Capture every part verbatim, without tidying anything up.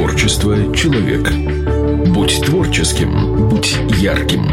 Творчество – человек. Будь творческим, будь ярким.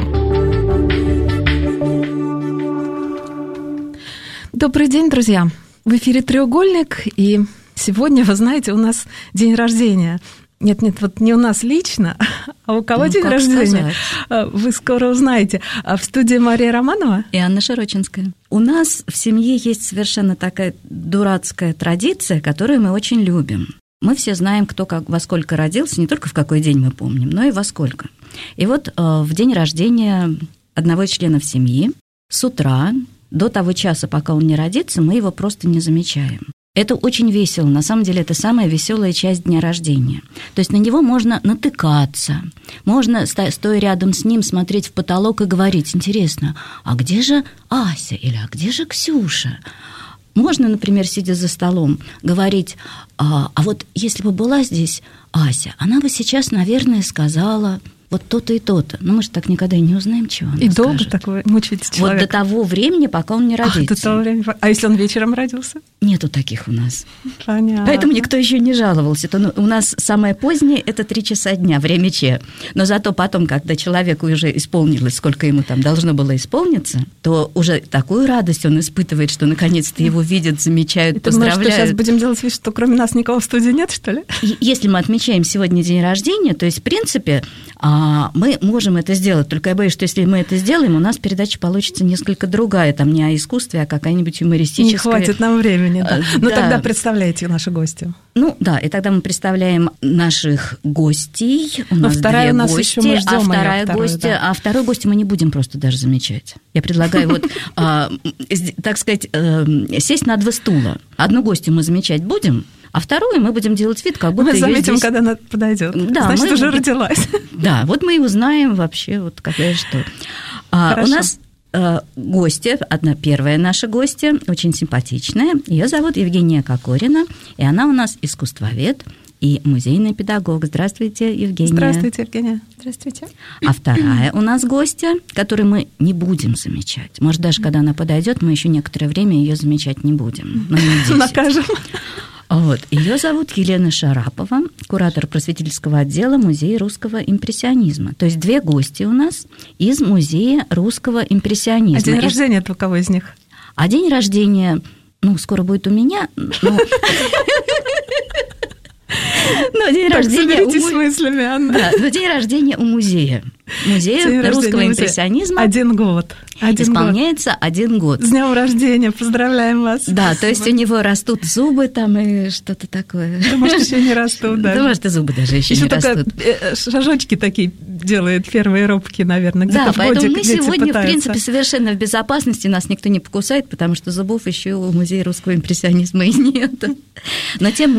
Добрый день, друзья! В эфире «Треугольник», и сегодня, вы знаете, у нас день рождения. Нет-нет, вот не у нас лично, а у кого ну, день рождения? Сказать? Вы скоро узнаете. В студии Мария Романова и Анна Широчинская. У нас в семье есть совершенно такая дурацкая традиция, которую мы очень любим. Мы все знаем, кто как, во сколько родился, не только в какой день мы помним, но и во сколько. И вот в день рождения одного из членов семьи с утра до того часа, пока он не родится, мы его просто не замечаем. Это очень весело. На самом деле, это самая веселая часть дня рождения. То есть на него можно натыкаться, можно, стоя рядом с ним, смотреть в потолок и говорить: интересно, а где же Ася или а где же Ксюша? Можно, например, сидя за столом, говорить: а, а вот если бы была здесь Ася, она бы сейчас, наверное, сказала вот то-то и то-то. Но мы же так никогда и не узнаем, чего она И скажет. долго такое мучить человека? Вот до того времени, пока он не родится. А, до того времени. А если он вечером родился? Нету таких у нас. Понятно. Поэтому никто еще не жаловался. То у нас самое позднее – это три часа дня, время Че. Но зато потом, когда человеку уже исполнилось, сколько ему там должно было исполниться, то уже такую радость он испытывает, что наконец-то его видят, замечают, Это поздравляют. Мы что, сейчас будем делать вид, что кроме нас никого в студии нет, что ли? Если мы отмечаем сегодня день рождения, то есть, в принципе, мы можем это сделать. Только я боюсь, что если мы это сделаем, у нас передача получится несколько другая. Там не о искусстве, а какая-нибудь юмористическая. Не хватит нам времени. Да. Ну, да. тогда представляйте наши гости. Ну, да, и тогда мы представляем наших гостей. У нас вторая две у нас гости, еще мы ждем а вторая вторую, гостья, да. а второй гостью мы не будем просто даже замечать. Я предлагаю вот, так сказать, сесть на два стула. Одну гостью мы замечать будем, а вторую мы будем делать вид, как будто мы заметим, здесь... когда она подойдет. Да, значит, мы... уже родилась. Да, вот мы и узнаем вообще, вот какая что. А, у нас э, гостья, одна первая наша гостья, очень симпатичная. Ее зовут Евгения Кокорина, и она у нас искусствовед и музейный педагог. Здравствуйте, Евгения. Здравствуйте, Евгения. Здравствуйте. А вторая у нас гостья, которую мы не будем замечать. Может, даже когда она подойдет, мы еще некоторое время ее замечать не будем. Ну, накажем. Вот. Ее зовут Елена Шарапова, куратор просветительского отдела Музея русского импрессионизма. То есть две гости у нас из Музея русского импрессионизма. А день рождения это у кого из них? А день рождения, ну, скоро будет у меня. Но... Но день так, рождения у... с мыслями, Анна. Да, но день рождения у музея. Музея день русского импрессионизма. Один год. Один исполняется год. один год. С днем рождения, поздравляем вас. Да, Спасибо. То есть у него растут зубы там и что-то такое. Да, может, еще не растут, да. Да, может, и зубы даже еще, еще не растут. Еще только шажочки такие делают, первые робкие, наверное, где-то да, в годик. Да, поэтому мы сегодня, пытаются. в принципе, совершенно в безопасности, нас никто не покусает, потому что зубов еще у Музея русского импрессионизма и нет. Но тем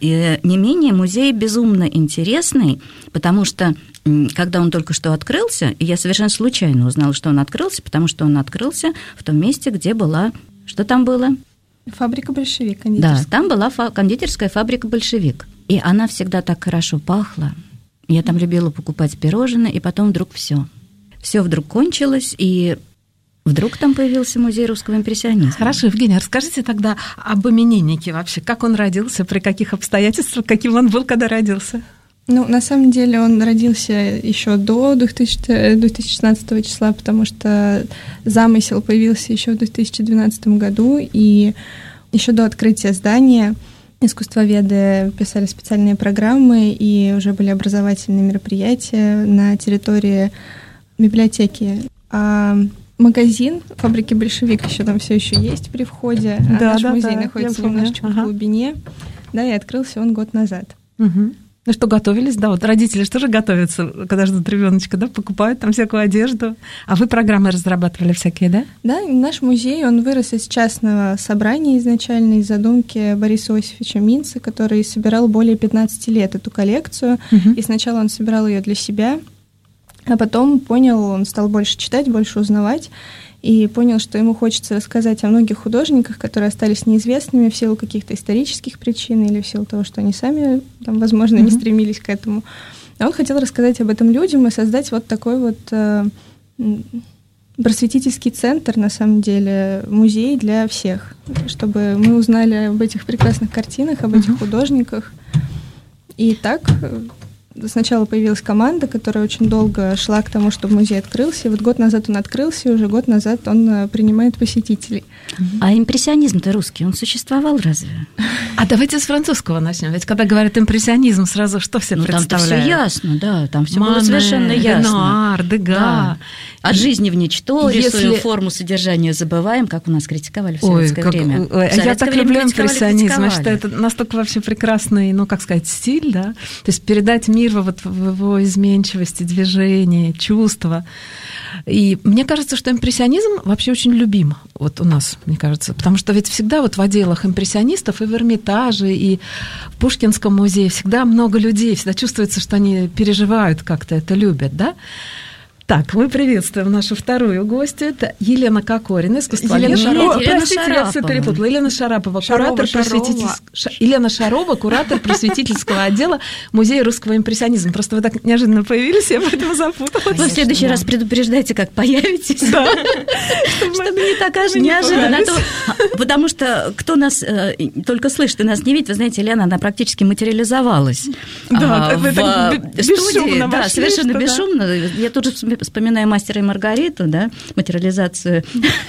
не менее, музей безумно интересный, потому что когда он только что открылся, и я совершенно случайно узнала, что он открылся, потому что он открылся в том месте, где была... Что там было? Фабрика «Большевик», кондитерская. Да, там была фа- кондитерская фабрика «Большевик». И она всегда так хорошо пахла. Я там любила покупать пирожные, и потом вдруг все. Все вдруг кончилось, и вдруг там появился Музей русского импрессионизма. Хорошо, Евгения, расскажите тогда об имениннике вообще. Как он родился, при каких обстоятельствах, каким он был, когда родился? Ну, на самом деле он родился еще до две тысячи шестнадцатого числа, потому что замысел появился еще в две тысячи двенадцатом году, и еще до открытия здания искусствоведы писали специальные программы, и уже были образовательные мероприятия на территории библиотеки. А магазин фабрики «Большевик» еще там все еще есть при входе, а да, наш да, музей да, находится немножечко ага. в глубине, да, и открылся он год назад. Угу. Ну что, готовились? Да, вот родители что же готовятся, когда ждут ребеночка, да, покупают там всякую одежду. А вы программы разрабатывали всякие, да? Да, наш музей, он вырос из частного собрания изначально, из задумки Бориса Иосифовича Минца, который собирал более пятнадцати лет эту коллекцию. Угу. И сначала он собирал ее для себя, а потом понял, он стал больше читать, больше узнавать, и понял, что ему хочется рассказать о многих художниках, которые остались неизвестными в силу каких-то исторических причин или в силу того, что они сами, там, возможно, mm-hmm. не стремились к этому. А он хотел рассказать об этом людям и создать вот такой вот э, просветительский центр, на самом деле, музей для всех, чтобы мы узнали об этих прекрасных картинах, об этих mm-hmm. художниках. И так сначала появилась команда, которая очень долго шла к тому, чтобы музей открылся. И вот год назад он открылся, и уже год назад он принимает посетителей. А импрессионизм-то русский, он существовал разве? А давайте с французского начнем. Ведь когда говорят импрессионизм, сразу что все ну, представляют? Там-то все ясно, да, там все Мане, было совершенно ясно. Ренуар, Дега. Да. От жизни в ничто, Если... рисуем форму, содержание забываем, как у нас критиковали в советское Ой, как... время. Ой, я так люблю импрессионизм, что это это настолько вообще прекрасный, ну, как сказать, стиль, да? То есть передать мир вот в его изменчивости, движении, чувства. И мне кажется, что импрессионизм вообще очень любим вот у нас, мне кажется, потому что ведь всегда вот в отделах импрессионистов и в Эрмитаже, и в Пушкинском музее всегда много людей, всегда чувствуется, что они переживают как-то это, любят, да? Так, мы приветствуем нашу вторую гостью. Это Елена Кокорина, искусствовед. Елена Шарапова. О, простите, я все перепутала. Елена Шарапова, Шарова, куратор просветительского... Ш... Елена Шарова, куратор просветительского отдела Музея русского импрессионизма. Просто вы так неожиданно появились, я поэтому запуталась. Вы в следующий раз предупреждайте, как появитесь. Да. Чтобы не так аж неожиданно. Потому что кто нас только слышит и нас не видит, вы знаете, Елена, она практически материализовалась в студии. Да, совершенно бесшумно. Я тут же вспоминаю «Мастера и Маргариту», да, материализацию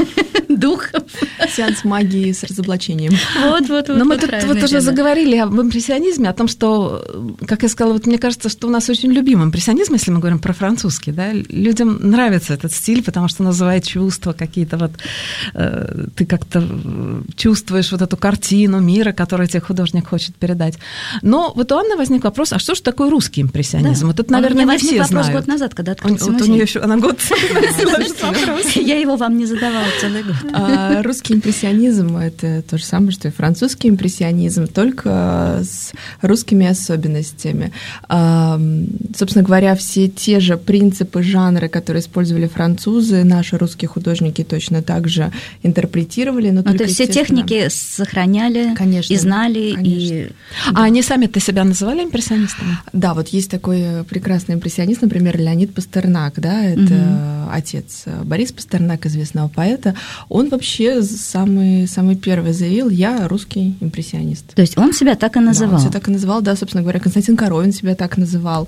духов. Сеанс магии с разоблачением. Вот, вот, вот. Но мы тут вот уже заговорили об импрессионизме, о том, что, как я сказала, вот мне кажется, что у нас очень любим импрессионизм, если мы говорим про французский, да, людям нравится этот стиль, потому что называет чувства какие-то вот, э, ты как-то чувствуешь вот эту картину мира, которую тебе художник хочет передать. Но вот у Анны возник вопрос, а что же такое русский импрессионизм? Да. Вот это, наверное, не все знают. Вопрос год назад, когда открылся он, музей. Вот у нее еще, она год вопрос. Я его вам не задавала целый год. А, русский импрессионизм — это то же самое, что и французский импрессионизм, только с русскими особенностями. А, собственно говоря, все те же принципы, жанры, которые использовали французы, наши русские художники точно так же интерпретировали. Но ну, то есть все техники сохраняли, конечно, и знали. И... А да. Они сами-то себя называли импрессионистами? Да, вот есть такой прекрасный импрессионист, например, Леонид Пастернак, да, это угу. отец Бориса Пастернака, известного поэта. Он вообще самый, самый первый заявил: я русский импрессионист. То есть он себя так и называл? Да, он себя так и называл, да, собственно говоря, Константин Коровин себя так называл.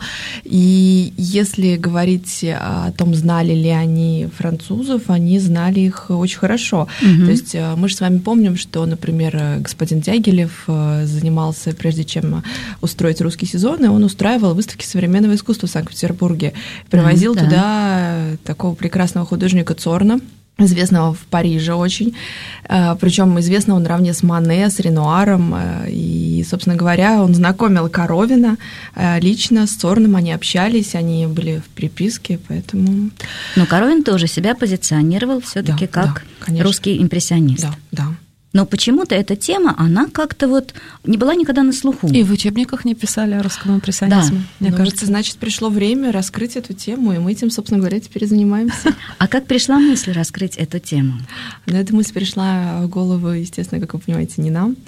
И если говорить о том, знали ли они французов, они знали их очень хорошо. Угу. То есть мы же с вами помним, что, например, господин Дягилев занимался, прежде чем устроить русский сезон, и он устраивал выставки современного искусства в Санкт-Петербурге. Привозил да. туда такого прекрасного художника Цорна, известного в Париже очень, причем известного наравне с Мане, с Ренуаром, и, собственно говоря, он знакомил Коровина лично с Цорном, они общались, они были в переписке, поэтому... Но Коровин тоже себя позиционировал все-таки да, как да, русский импрессионист. Да, да. Но почему-то эта тема, она как-то вот не была никогда на слуху. И в учебниках не писали о русском импрессионизме. Да. Мне ну, кажется, значит, пришло время раскрыть эту тему, и мы этим, собственно говоря, теперь занимаемся. А как пришла мысль раскрыть эту тему? Ну, эта мысль пришла в голову, естественно, как вы понимаете, не нам.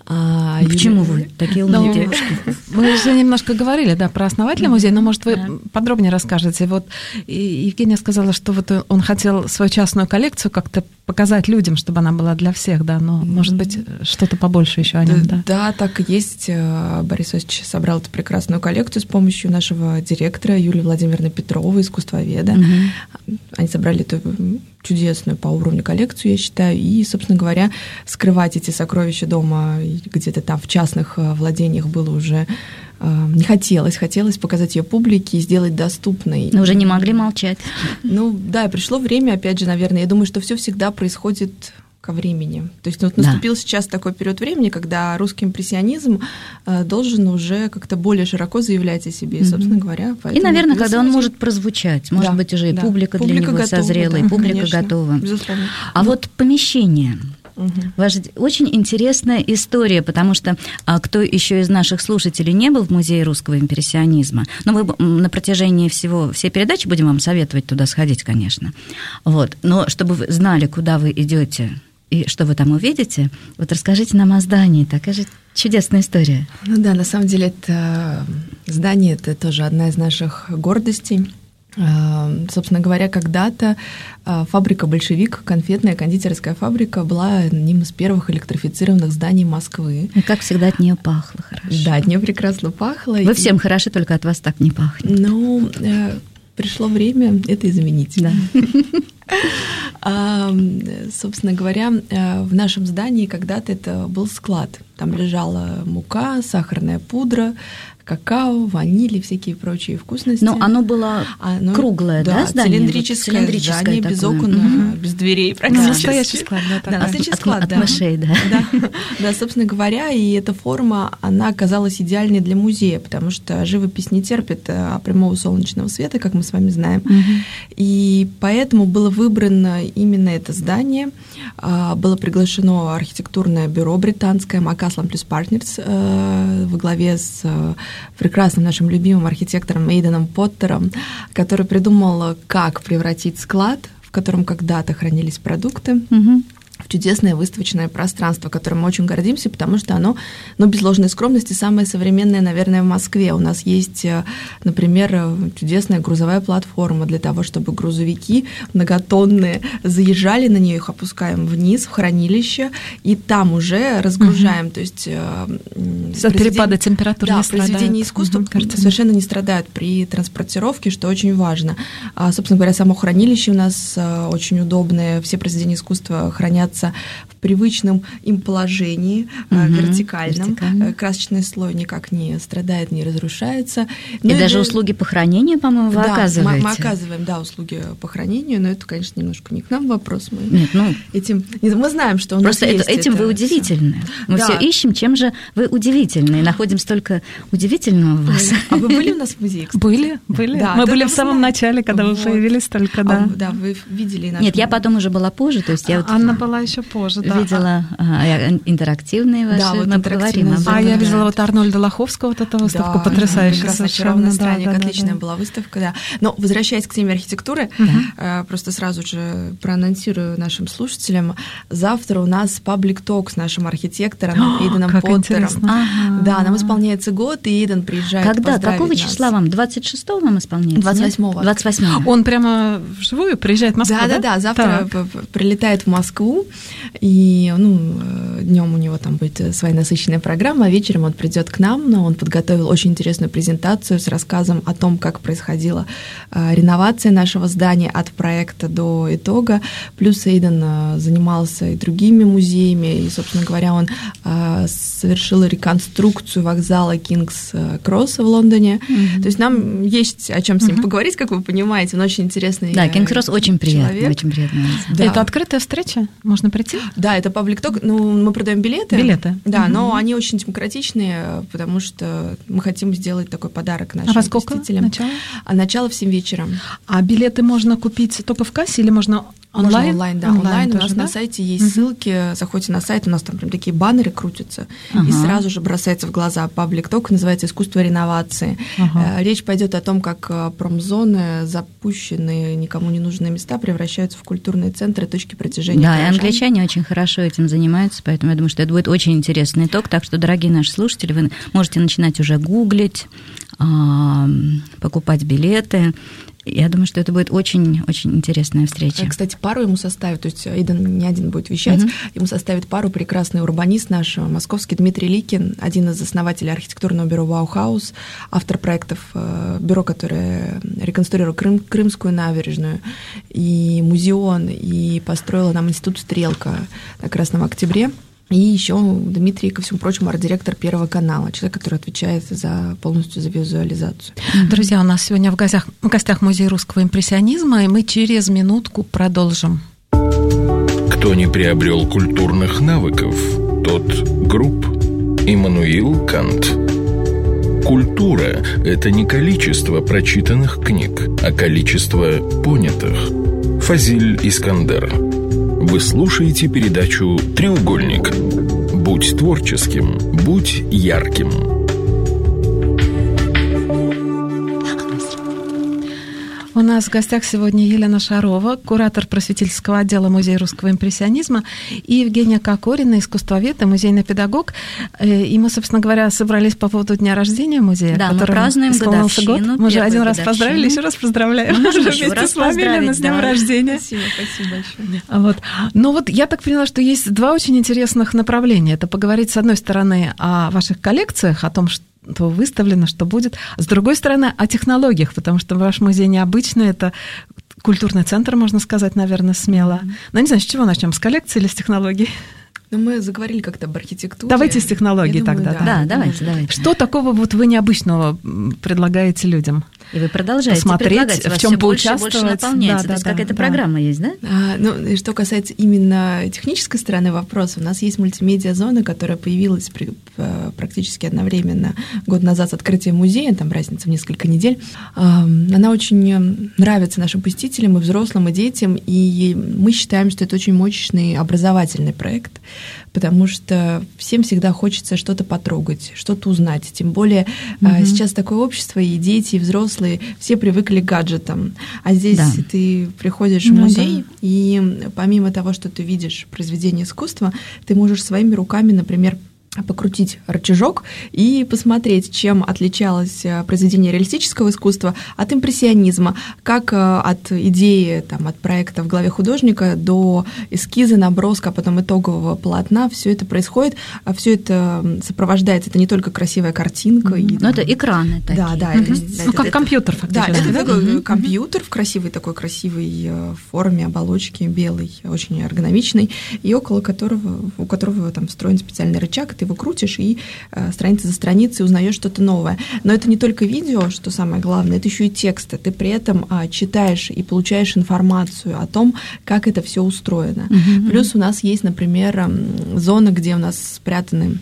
А почему вы такие умные девушки? Мы уже немножко говорили, да, про основателя музея, но, может, вы подробнее расскажете. Вот Евгения сказала, что вот он хотел свою частную коллекцию как-то показать людям, чтобы она была для всех, да, но, может быть, что-то побольше еще о нем, да? Да, так и есть. Борис Осипович собрал эту прекрасную коллекцию с помощью нашего директора Юлии Владимировны Петровой, искусствоведа. Угу. Они собрали эту чудесную по уровню коллекцию, я считаю, и, собственно говоря, скрывать эти сокровища дома где-то там в частных владениях было уже не хотелось. Хотелось показать ее публике и сделать доступной. Но уже не могли молчать. Ну да, пришло время, опять же, наверное, я думаю, что все всегда происходит ко времени. То есть вот наступил да. сейчас такой период времени, когда русский импрессионизм должен уже как-то более широко заявлять о себе, и, собственно говоря. И, наверное, когда он может прозвучать, может да, быть, уже и да. публика, публика для него готова, созрела, да, и публика конечно, готова. Безусловно. А ну, вот помещение. Угу. Ваша очень интересная история, потому что а, кто еще из наших слушателей не был в Музее русского импрессионизма, но мы на протяжении всего, всей передачи будем вам советовать туда сходить, конечно. Вот. Но чтобы вы знали, куда вы идете и что вы там увидите, вот расскажите нам о здании. Такая же чудесная история. Ну да, на самом деле это здание, это тоже одна из наших гордостей. Собственно говоря, когда-то фабрика «Большевик», конфетная кондитерская фабрика, была одним из первых электрифицированных зданий Москвы. И, как всегда, от нее пахло хорошо. Да, от нее прекрасно пахло. Вы всем хороши, только от вас так не пахнет. Ну, пришло время это изменить. Да. А, собственно говоря, в нашем здании когда-то это был склад. Там лежала мука, сахарная пудра, какао, ваниль и всякие прочие вкусности. Но оно было оно, круглое, да, да здание? Цилиндрическое, вот, цилиндрическое здание, без окон, угу. без дверей практически. Настоящий склад, да. да настоящий от, склад, от, да. От мышей, да. да. Да, собственно говоря, и эта форма, она оказалась идеальной для музея, потому что живопись не терпит прямого солнечного света, как мы с вами знаем. Угу. И поэтому было выбрано именно это здание. Было приглашено архитектурное бюро британское Макаслан плюс Партнерс во главе с прекрасным нашим любимым архитектором Эйденом Поттером, который придумал, как превратить склад, в котором когда-то хранились продукты, угу. в чудесное выставочное пространство, которым мы очень гордимся, потому что оно, ну, без ложной скромности, самое современное, наверное, в Москве. У нас есть, например, чудесная грузовая платформа для того, чтобы грузовики многотонные заезжали на нее, их опускаем вниз в хранилище, и там уже разгружаем. Угу. То есть от перепада температуры да, не страдают. произведения искусства угу, совершенно не страдают при транспортировке, что очень важно. А, собственно говоря, само хранилище у нас очень удобное, все произведения искусства хранят в привычном им положении, угу, вертикальном. Вертикально. Красочный слой никак не страдает, не разрушается. И ну, даже и... услуги по хранению, по-моему, вы да, оказываете. Мы, мы оказываем, да, услуги по хранению, но это, конечно, немножко не к нам вопрос. Мы, Нет, ну, этим, мы знаем, что у нас просто есть это, этим это вы удивительны. Мы да. все ищем, чем же вы удивительны, и находим столько удивительного в вас. А вы были у нас в музее, кстати? Были, были. Да, мы были в самом начале, когда вот. вы появились только, да. А, да, вы видели наш... Нет, я потом уже была позже, то есть я вот... Анна была еще позже, да. Видела а, интерактивные ваши, да, вот мы поговорим об этом. А я видела вот Арнольда Лоховского, вот эту выставку, да, потрясающая совершенно. «Очарованная странник», да, отличная да. была выставка, да. Но, возвращаясь к теме архитектуры, uh-huh. просто сразу же проанонсирую нашим слушателям, завтра у нас паблик ток с нашим архитектором Эйденом Поттером. Ага. Да, нам исполняется год, и Эйден приезжает Когда? поздравить Какого нас. числа вам? двадцать шестого вам исполняется? двадцать восьмого. двадцать восьмого. Он прямо вживую приезжает в Москву, да? Да-да-да, завтра так. прилетает в Москву, и ну, днем у него там будет своя насыщенная программа, а вечером он придет к нам, но он подготовил очень интересную презентацию с рассказом о том, как происходила реновация нашего здания от проекта до итога. Плюс Эйден занимался и другими музеями, и, собственно говоря, он совершил реконструкцию вокзала Кингс Кросса в Лондоне. Mm-hmm. То есть нам есть о чем с ним mm-hmm. поговорить, как вы понимаете, он очень интересный да, Кингс Кросс очень приятный, очень приятный. Да. Это открытая встреча? Можно прийти? Да, это паблик-ток. Ну, мы продаем билеты. Билеты. Да, угу. но они очень демократичные, потому что мы хотим сделать такой подарок нашим а во сколько посетителям. Начало? А начало в семь вечера. А билеты можно купить только в кассе или можно онлайн? Можно онлайн, да. Онлайн, онлайн тоже, у нас да? на сайте есть угу. ссылки. Заходите на сайт, у нас там прям такие баннеры крутятся, ага. и сразу же бросается в глаза паблик-ток, называется «Искусство реновации». Ага. Речь пойдет о том, как промзоны, запущенные, никому не нужные места превращаются в культурные центры, точки притяжения. Да, горожан. И англичане очень хорошо этим занимаются, поэтому я думаю, что это будет очень интересный итог. Так что, дорогие наши слушатели, вы можете начинать уже гуглить, покупать билеты. Я думаю, что это будет очень-очень интересная встреча. Кстати, пару ему составит, то есть Эйден не один будет вещать, uh-huh. ему составит пару прекрасный урбанист наш, московский Дмитрий Ликин, один из основателей архитектурного бюро «Вау-хаус», автор проектов бюро, которое реконструирует Крым, Крымскую набережную, и музеон, и построила нам институт «Стрелка» на Красном Октябре. И еще Дмитрий, ко всему прочему, арт-директор Первого канала, человек, который отвечает за полностью за визуализацию. Друзья, у нас сегодня в гостях, в гостях Музей русского импрессионизма, и мы через минутку продолжим. Кто не приобрел культурных навыков, тот груб. Иммануил Кант. Культура – это не количество прочитанных книг, а количество понятых. Фазиль Искандер. Вы слушаете передачу «Треугольник». Будь творческим, будь ярким. У нас нас в гостях сегодня Елена Шарова, куратор просветительского отдела Музея русского импрессионизма, и Евгения Кокорина, искусствовед и музейный педагог. И мы, собственно говоря, собрались по поводу дня рождения музея, да, мы празднуем годовщину. Год. Мы уже один раз годовщину. Поздравили, еще раз поздравляем. Мы можем еще раз с вами, Елена, с днем да. рождения. Спасибо, спасибо большое. Вот. Но вот я так поняла, что есть два очень интересных направления. Это поговорить, с одной стороны, о ваших коллекциях, о том, что выставлено, что будет. С другой стороны, о технологиях, потому что ваш музей необычный, это культурный центр, можно сказать, наверное, смело. Mm-hmm. Но не знаю, с чего начнем, с коллекции или с технологий? Ну, мы заговорили как-то об архитектуре. Давайте с технологий думаю, тогда. Да, да, да давайте, давайте. Что такого вот вы необычного предлагаете людям? И вы продолжаете посмотреть, предлагать, у вас в чем все больше и поучаствовать. больше наполняется. Да, То есть да, какая-то да. программа есть, да? А, ну, и что касается именно технической стороны вопроса, у нас есть мультимедиа-зона, которая появилась при, практически одновременно год назад с открытием музея, там разница в несколько недель. А, она очень нравится нашим посетителям, и взрослым, и детям, и мы считаем, что это очень мощный образовательный проект, потому что всем всегда хочется что-то потрогать, что-то узнать. Тем более mm-hmm. сейчас такое общество, и дети, и взрослые, все привыкли к гаджетам. А здесь да. ты приходишь в музей, ну, да. и помимо того, что ты видишь произведение искусства, ты можешь своими руками, например, покрутить рычажок и посмотреть, чем отличалось произведение реалистического искусства от импрессионизма, как от идеи, там, от проекта в голове художника до эскиза, наброска, а потом итогового полотна. Все это происходит, все это сопровождается. Это не только красивая картинка. Mm-hmm. И, ну, это экраны такие. Да, да. Mm-hmm. Это, ну, это, как это, компьютер, фактически. Да, это да? такой Mm-hmm. компьютер в красивой такой красивой форме, оболочки, белый, очень эргономичный, и около которого, у которого там встроен специальный рычаг, ты его крутишь, и э, страница за страницей узнаешь что-то новое. Но это не только видео, что самое главное, это еще и тексты. Ты при этом э, читаешь и получаешь информацию о том, как это все устроено. Mm-hmm. Плюс у нас есть, например, э, зона, где у нас спрятаны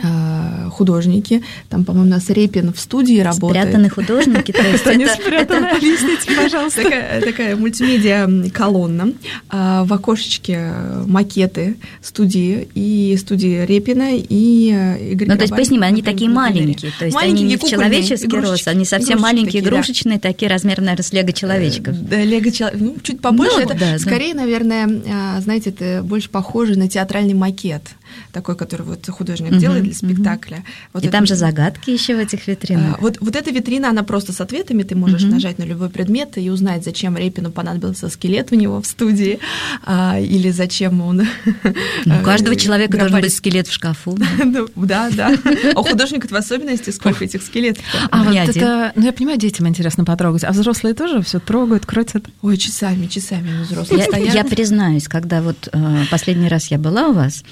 художники. Там, по-моему, у нас Репин в студии работает. Спрятаны художники? То есть это спрятаны? Объясните, пожалуйста. Такая мультимедиа-колонна. В окошечке макеты студии, и студии Репина, и Игоря. Ну, то есть, поясним, они такие маленькие, то есть они не в человеческий рост, они совсем маленькие, игрушечные, такие размеры, наверное, с лего-человечков. Да, лего-человечков. Ну, чуть побольше. Это скорее, наверное, знаете, это больше похоже на театральный макет, такой, который вот художник делает для спектакля. Uh-huh. Вот и это... там же загадки еще в этих витринах. А, вот, вот эта витрина, она просто с ответами, ты можешь uh-huh. нажать на любой предмет и узнать, зачем Репину понадобился скелет у него в студии, а, или зачем он... Ну, у каждого человека должен быть скелет в шкафу. Да, да. А у художников в особенности сколько этих скелетов. А вот это, ну я понимаю, детям интересно потрогать, а взрослые тоже все трогают, крутят? Ой, часами, часами взрослые стоят. Я признаюсь, когда вот последний раз я была у вас,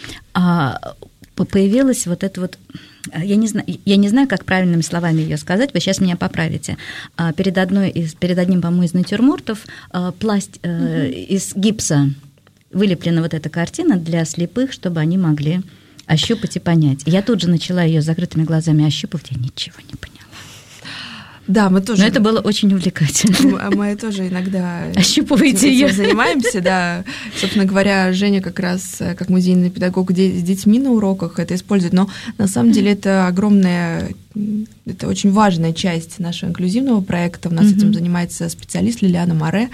появилась вот эта вот, я не знаю, я не знаю, как правильными словами ее сказать, вы сейчас меня поправите. Перед, одной из, перед одним, по-моему, из натюрмортов пласть mm-hmm. из гипса вылеплена вот эта картина для слепых, чтобы они могли ощупать и понять. Я тут же начала ее с закрытыми глазами ощупывать, я ничего не поняла. Да, мы тоже. Но это было очень увлекательно. Мы, мы тоже иногда ощупываете ее. Занимаемся, да. Собственно говоря, Женя как раз как музейный педагог с детьми на уроках это использует. Но на самом деле это огромная, это очень важная часть нашего инклюзивного проекта. У нас mm-hmm. этим занимается специалист Лилиана Море,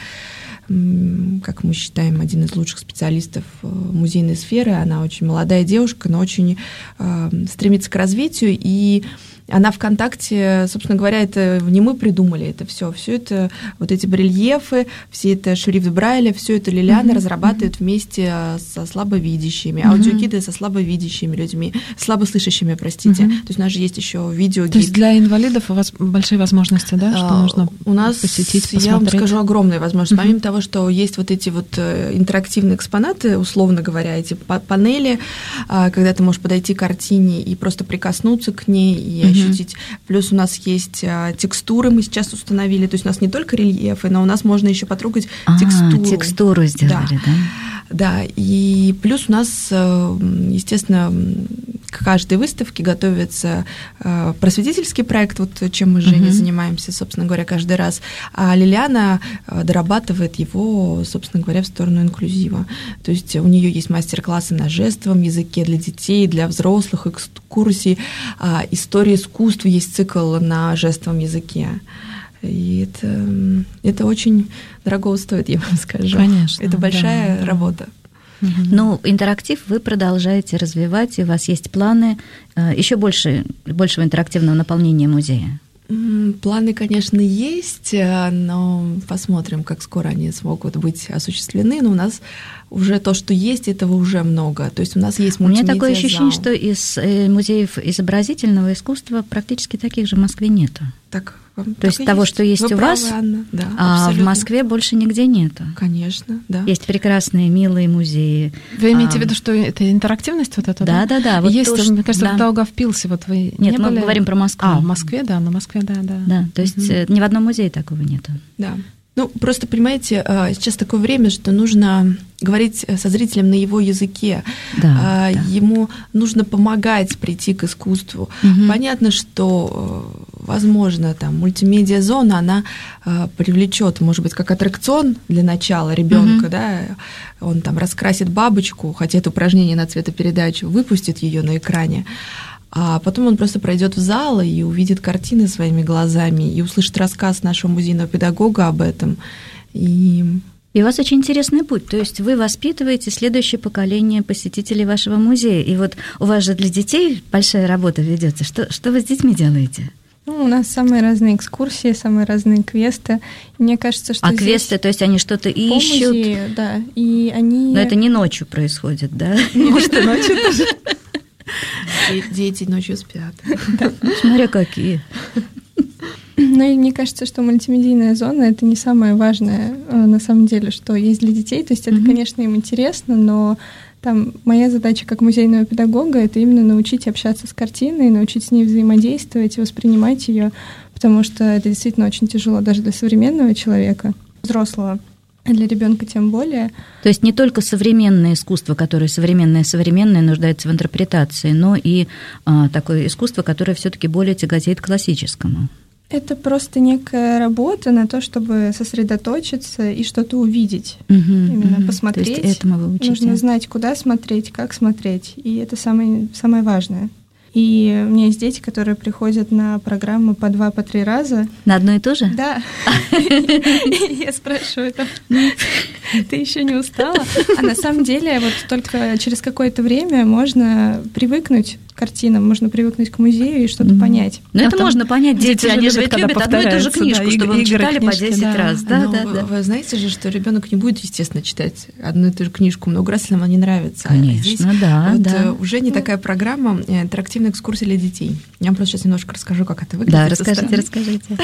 как мы считаем, один из лучших специалистов музейной сферы. Она очень молодая девушка, но очень э, стремится к развитию, и она ВКонтакте, собственно говоря, это не мы придумали это все, все это вот эти барельефы, все это шрифт Брайля, все это Лилиана mm-hmm. разрабатывает mm-hmm. вместе со слабовидящими, mm-hmm. аудиогиды со слабовидящими людьми, слабослышащими, простите. Mm-hmm. То есть у нас же есть еще видеогид. То есть для инвалидов у вас большие возможности, да, что а, можно у нас, посетить, посмотреть? Я вам скажу, огромные возможности. Mm-hmm. Помимо того, что есть вот эти вот интерактивные экспонаты, условно говоря, эти панели, когда ты можешь подойти к картине и просто прикоснуться к ней и mm-hmm. ощутить. Плюс у нас есть а, текстуры, мы сейчас установили, то есть у нас не только рельефы, но у нас можно еще потрогать а, текстуру. Текстуру сделали, да? Да, да. И плюс у нас, естественно, к каждой выставке готовится просветительский проект, вот чем мы с Женей uh-huh. занимаемся, собственно говоря, каждый раз. А Лилиана дорабатывает его, собственно говоря, в сторону инклюзива. То есть у нее есть мастер-классы на жестовом языке для детей, для взрослых, экскурсии, история искусства, есть цикл на жестовом языке. И это, это очень дорого стоит, я вам скажу. Конечно. Это большая да, работа. Да. Ну, интерактив вы продолжаете развивать, и у вас есть планы еще больше, большего интерактивного наполнения музея? Планы, конечно, есть, но посмотрим, как скоро они смогут быть осуществлены. Но у нас уже то, что есть, этого уже много. То есть у нас есть мультимедиа-зал. У меня такое ощущение, что из музеев изобразительного искусства практически таких же в Москве нету. Так, то есть того, есть. что есть Вы у правы, вас, Анна. Да, а абсолютно. в Москве больше нигде нету. Конечно, да. Есть прекрасные, милые музеи. Вы имеете а, в виду, что это интерактивность вот эта? Да, да, да. Вот есть, то, мне кажется, да. в Даугавпилсе вот вы Нет, не мы были? говорим про Москву. А, в Москве, да, на Москве, да, да. Да, то есть mm-hmm. ни в одном музее такого нету. Да. Ну, просто, понимаете, сейчас такое время, что нужно говорить со зрителем на его языке. Да, да. Ему нужно помогать прийти к искусству. Угу. Понятно, что, возможно, там мультимедиа-зона, она привлечет, может быть, как аттракцион для начала ребенка, угу. да, он там раскрасит бабочку, хотя это упражнение на цветопередачу, выпустит ее на экране. А потом он просто пройдет в зал и увидит картины своими глазами, и услышит рассказ нашего музейного педагога об этом. И... и у вас очень интересный путь. То есть вы воспитываете следующее поколение посетителей вашего музея. И вот у вас же для детей большая работа ведется. Что, что вы с детьми делаете? Ну, у нас самые разные экскурсии, самые разные квесты. И мне кажется, что а здесь квесты, то есть они что-то ищут? Музею, да, и они... Но это не ночью происходит, да? Может, и ночью тоже. Дети ночью спят. Да. Смотря какие. Ну и мне кажется, что мультимедийная зона — это не самое важное на самом деле, что есть для детей. То есть это, mm-hmm. конечно, им интересно, но там моя задача как музейного педагога — это именно научить общаться с картиной, научить с ней взаимодействовать, воспринимать ее, потому что это действительно очень тяжело даже для современного человека, взрослого. А для ребенка тем более. То есть не только современное искусство, которое современное-современное нуждается в интерпретации, но и а, такое искусство, которое все-таки более тяготеет к классическому. Это просто некая работа на то, чтобы сосредоточиться и что-то увидеть. Угу, Именно угу. посмотреть. То есть этому вы учите. Нужно знать, куда смотреть, как смотреть. И это самое, самое важное. И у меня есть дети, которые приходят на программы по два, по три раза. На одно и то же? Да. Я спрашиваю, ты еще не устала? А на самом деле вот только через какое-то время можно привыкнуть к картинам, можно привыкнуть к музею и что-то понять. Ну это можно понять, дети, они же любят одну и ту же книжку, чтобы вы читали по десять раз. Да, да, да. Вы знаете же, что ребенок не будет, естественно, читать одну и ту же книжку много раз, если нам она не нравится. Конечно, да. Вот уже не такая программа интерактивная экскурсия для детей. Я вам просто сейчас немножко расскажу, как это выглядит. Да, расскажите, расскажите.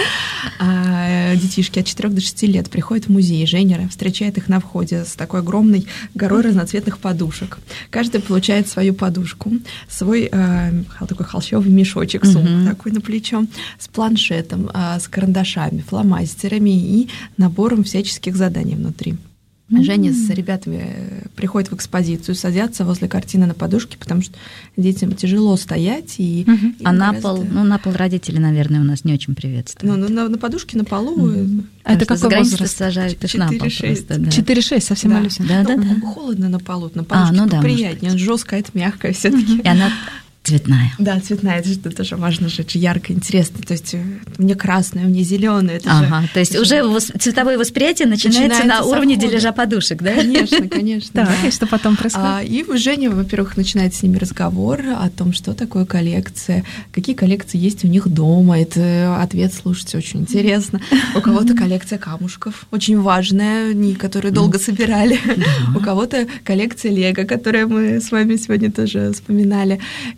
Детишки от четырёх до шести лет приходят в музей, Женя встречает их на входе с такой огромной горой разноцветных подушек. Каждый получает свою подушку, свой такой холщовый мешочек, сумку uh-huh. такой на плечо, с планшетом, с карандашами, фломастерами и набором всяческих заданий внутри. Mm-hmm. Женя с ребятами приходит в экспозицию, садятся возле картины на подушке, потому что детям тяжело стоять. И, mm-hmm. и а на гораздо... пол, ну, на пол родители, наверное, у нас не очень приветствуют. Ну, на, на подушке на полу. Mm-hmm. А это какой возраст? Сажают их на пол просто, да. четыре-шесть, совсем да. малюсенькая. Да, ну, да, да. Холодно на полу, на подушке а, ну, да, приятнее, жесткая, это мягкая все-таки. И она цветная. Да, цветная, это же тоже важно, же это ярко, интересно. То есть у меня красная, у меня зеленая. Это ага, же, то есть это уже же... цветовое восприятие начинается, начинается на уровне хода. дележа подушек, да? Конечно, конечно. Да, и что потом происходит? А, и Женя, во-первых, начинает с ними разговор о том, что такое коллекция, какие коллекции есть у них дома. Это ответ слушать очень интересно. У кого-то коллекция камушков, очень важная, которые долго собирали. У кого-то коллекция лего, которую мы с вами сегодня тоже вспоминали.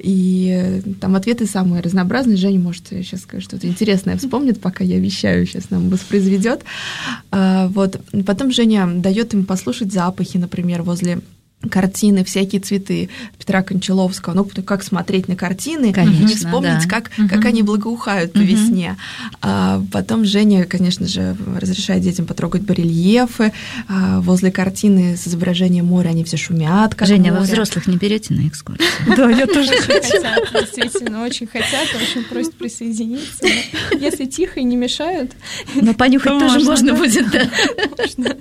И там ответы самые разнообразные. Женя, может, сейчас что-то интересное вспомнит, пока я вещаю, сейчас нам воспроизведет. Вот. Потом Женя дает им послушать запахи, например, возле картины, всякие цветы Петра Кончаловского, ну, как смотреть на картины, конечно, и вспомнить, да. как, uh-huh. как они благоухают по uh-huh. весне. А потом Женя, конечно же, разрешает детям потрогать барельефы. А возле картины с изображением моря они все шумят, как Женя, море. Вы взрослых не берете на экскурсию? Да, я тоже хочу. Действительно, очень хотят, очень просят присоединиться. Если тихо и не мешают... Но понюхать тоже можно будет, да. Можно.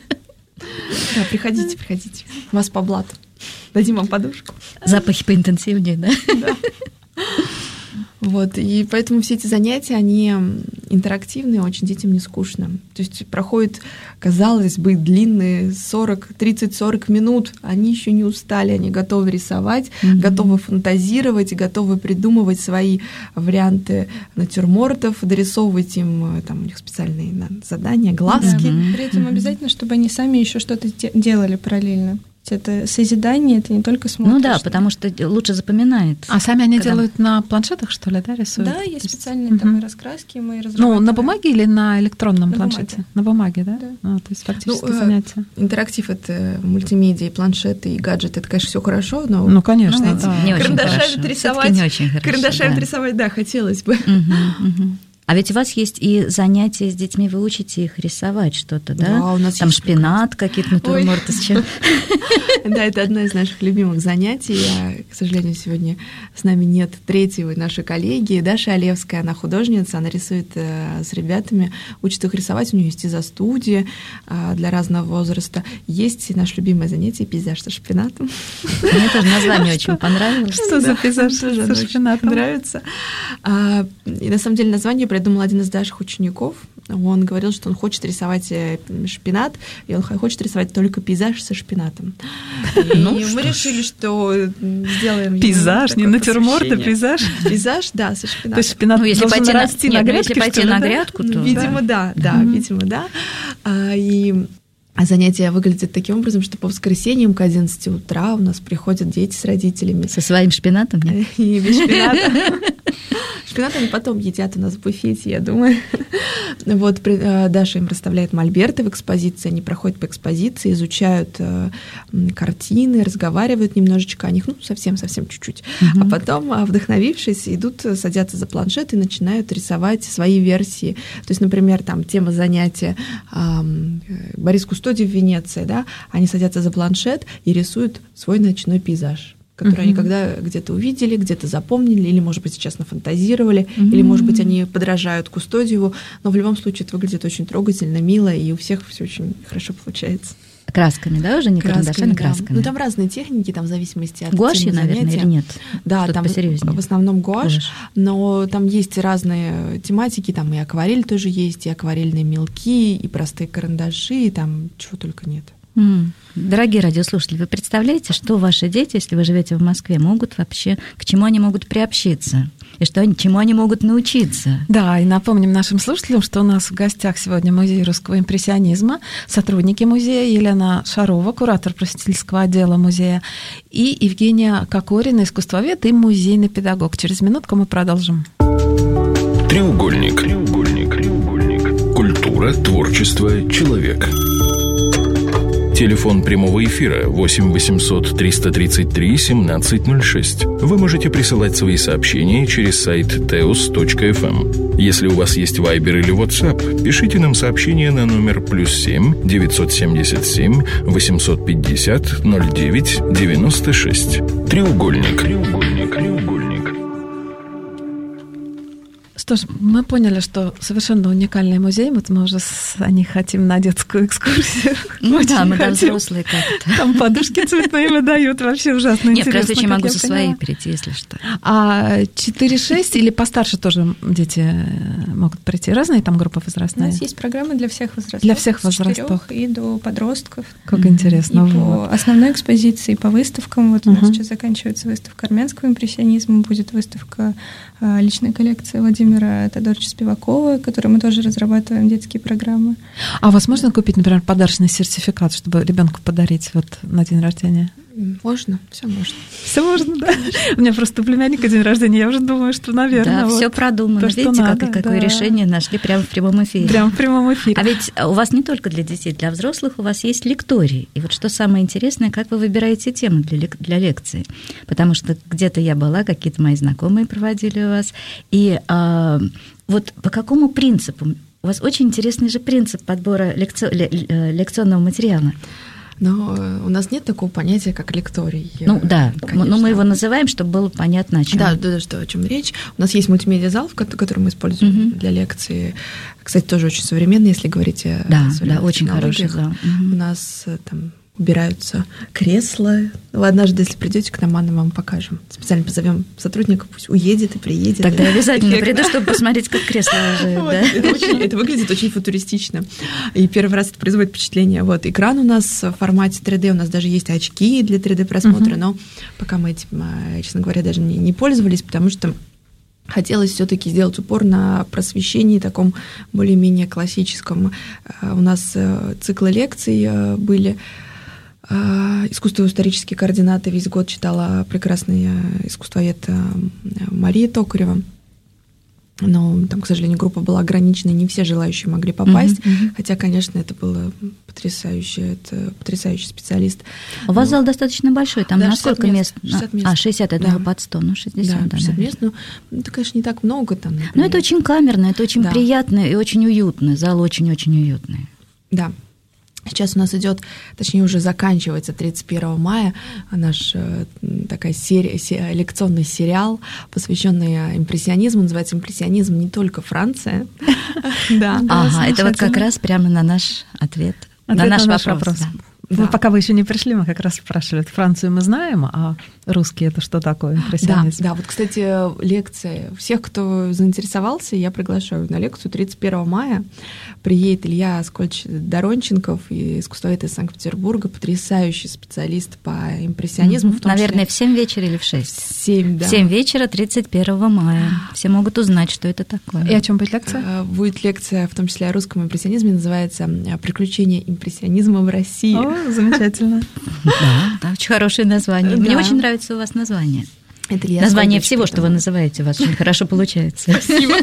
Да, приходите, приходите. Вас по блату. Дадим вам подушку. Запахи поинтенсивнее, да? Да. Вот, и поэтому все эти занятия, они интерактивные, очень детям не скучно. То есть проходит, казалось бы, длинные сорок, тридцать сорок минут, они еще не устали, они готовы рисовать, mm-hmm. готовы фантазировать, готовы придумывать свои варианты натюрмортов, дорисовывать им, там у них специальные задания, глазки. Mm-hmm. При этом обязательно, чтобы они сами еще что-то делали параллельно. Это созидание, это не только смотришь. Ну да, потому что лучше запоминается. А сами они когда... делают на планшетах, что ли, да, рисуют? Да, есть специальные там и раскраски, мы разрабатываем. Ну, на бумаге или на электронном на планшете? Бумаге. На бумаге, да? Да. А, то есть фактически ну, занятия. Интерактив — это мультимедиа, и планшеты, и гаджеты, это, конечно, все хорошо, но... Ну, конечно, ну, да. Не очень карандашами рисовать, не очень хорошо, карандашами да. рисовать, да, хотелось бы. Угу, угу. А ведь у вас есть и занятия с детьми, вы учите их рисовать что-то, да? Да, у нас там есть шпинат, какие-то натюрморты с чем. Да, это одно из наших любимых занятий. К сожалению, сегодня с нами нет третьего нашей коллеги. Даша Олевская, она художница, она рисует с ребятами, учит их рисовать. У нее есть изо-студия для разного возраста. Есть наше любимое занятие — пейзаж со шпинатом. Мне тоже название очень понравилось. Что за пейзаж со шпинатом? Нравится. И на самом деле название придумал один из наших учеников. Он говорил, что он хочет рисовать шпинат, и он хочет рисовать только пейзаж со шпинатом. И ну, мы что решили, что сделаем пейзаж, не натюрморт, а пейзаж. Пейзаж, да, со шпинатом. То есть шпинат ну, если должен пойти расти на, на нет, грядке, если пойти на грядку, то... Видимо, да, да, Mm-hmm. видимо, да. И... А занятия выглядят таким образом, что по воскресеньям к одиннадцати утра у нас приходят дети с родителями. Со своим шпинатом, нет? И без шпината. Шпинат они потом едят у нас в буфете, я думаю. Вот Даша им расставляет мольберты в экспозиции, они проходят по экспозиции, изучают картины, разговаривают немножечко о них, ну, совсем-совсем чуть-чуть. Uh-huh. А потом, вдохновившись, идут, садятся за планшет и начинают рисовать свои версии. То есть, например, там тема занятия Борис Кустодий в Венеции, да, они садятся за планшет и рисуют свой ночной пейзаж, которые uh-huh. они когда где-то увидели, где-то запомнили, или, может быть, сейчас нафантазировали, uh-huh. или, может быть, они подражают Кустодиеву, но в любом случае это выглядит очень трогательно, мило, и у всех все очень хорошо получается. Красками, да, уже не карандашами, красками, красками? Да. Ну, там разные техники, там в зависимости от гуашью, наверное, занятия. или нет? Да, что-то там посерьезнее. В основном гуашь, гуашь, но там есть разные тематики, там и акварель тоже есть, и акварельные мелки, и простые карандаши, и там чего только нет. Mm. Дорогие радиослушатели, вы представляете, что ваши дети, если вы живете в Москве, могут вообще, к чему они могут приобщиться? И что, чему они могут научиться? Да, и напомним нашим слушателям, что у нас в гостях сегодня музей русского импрессионизма, сотрудники музея Елена Шарова, куратор просветительского отдела музея, и Евгения Кокорина, искусствовед и музейный педагог. Через минутку мы продолжим. Треугольник. Треугольник. Треугольник. Культура, творчество, человек. Телефон прямого эфира восемь восемьсот триста тридцать три семнадцать ноль шесть. Вы можете присылать свои сообщения через сайт теос точка эф эм. Если у вас есть Viber или WhatsApp, пишите нам сообщение на номер плюс семь девятьсот семьдесят семь восемьсот пятьдесят ноль девять девяносто шесть. Треугольник. Треугольник. Треугольник. Что ж, мы поняли, что совершенно уникальный музей. Вот мы уже с Аней хотим на детскую экскурсию. Ну Очень да, мы хотим. там взрослые как-то. Там подушки цветные выдают, вообще ужасно Нет, интересно. в крайнем случае могу со поняла. своей перейти, если что. А четыре-шесть или постарше тоже дети могут прийти? Разные там группы У возрастные? нас есть программы для всех возрастов. Для всех с возрастов. четырёх и до подростков. Как Mm-hmm. интересно. И Вот. по основной экспозиции, по выставкам. Вот у Uh-huh. нас сейчас заканчивается выставка армянского импрессионизма, будет выставка а, личной коллекции Владимира Тодоровича Спивакова, которой мы тоже разрабатываем детские программы. А у вас можно купить, например, подарочный сертификат, чтобы ребенку подарить вот на день рождения? Можно, все можно. Все можно, да? У меня просто у племянника день рождения, я уже думаю, что, наверное, Да, вот все продумано. то, что Видите, надо, как, какое да. решение нашли прямо в прямом эфире. Прямо в прямом эфире. А ведь у вас не только для детей, для взрослых у вас есть лекторий. И вот что самое интересное, как вы выбираете темы для, лек- для лекции. Потому что где-то я была, какие-то мои знакомые проводили у вас. И а, вот по какому принципу? У вас очень интересный же принцип подбора лекци- лекционного материала. Но у нас нет такого понятия, как лекторий. Ну да, Конечно. но мы его называем, чтобы было понятно, о чем. Да, да, что, о чем речь. У нас есть мультимедиа-зал, который мы используем Uh-huh. для лекции. Кстати, тоже очень современный, если говорить о Да, современных да, очень хороший технологиях. зал. Uh-huh. У нас там убираются кресла. Ну, однажды, если придете к нам, Анна, вам покажем. Специально позовем сотрудника, пусть уедет и приедет. Тогда обязательно приду, чтобы посмотреть, как кресло уже. Вот, да? это, очень, это выглядит очень футуристично. И первый раз это производит впечатление. Вот, экран у нас в формате три дэ, у нас даже есть очки для три дэ-просмотра, uh-huh. но пока мы этим, честно говоря, даже не, не пользовались, потому что хотелось все-таки сделать упор на просвещении таком более-менее классическом. У нас циклы лекций были. Искусственно-исторические координаты весь год читала прекрасная искусствовед Мария Токарева. Но там, к сожалению, группа была ограничена, не все желающие могли попасть. Mm-hmm, mm-hmm. Хотя, конечно, это было потрясающе, это потрясающий специалист. У вас Но... зал достаточно большой, там да, на сколько мест? шестьдесят мест. А, шестьдесят, это да. под сто, ну шестьдесят. Да, шестьдесят мест, ну, это, конечно, не так много там. Например. Но это очень камерно, это очень да. приятно и очень уютно, зал очень-очень уютный. Да. Сейчас у нас идет, точнее, уже заканчивается тридцать первого мая наш такая серия, лекционный сериал, посвященный импрессионизму. Называется «Импрессионизм не только Франция». Да. Ага, это вот как раз прямо на наш ответ, на наш вопрос. Да. Пока вы еще не пришли, мы как раз спрашивали, Францию мы знаем, а русские это что такое, импрессионизм? Да, да, вот, кстати, лекция. Всех, кто заинтересовался, я приглашаю на лекцию тридцать первого мая. Приедет Илья Аскольдович-Доронченков, искусствовед из Санкт-Петербурга, потрясающий специалист по импрессионизму. Mm-hmm. В том Наверное, числе... в семь вечера или в шесть? В семь, да. В семь вечера тридцать первого мая. Все могут узнать, что это такое. И о чем будет лекция? Будет лекция, в том числе о русском импрессионизме, называется «Приключения импрессионизма в России». О, замечательно. Да, да, очень хорошее название. Мне очень нравится у вас название. Название всего, что вы называете, у вас очень хорошо получается. Спасибо.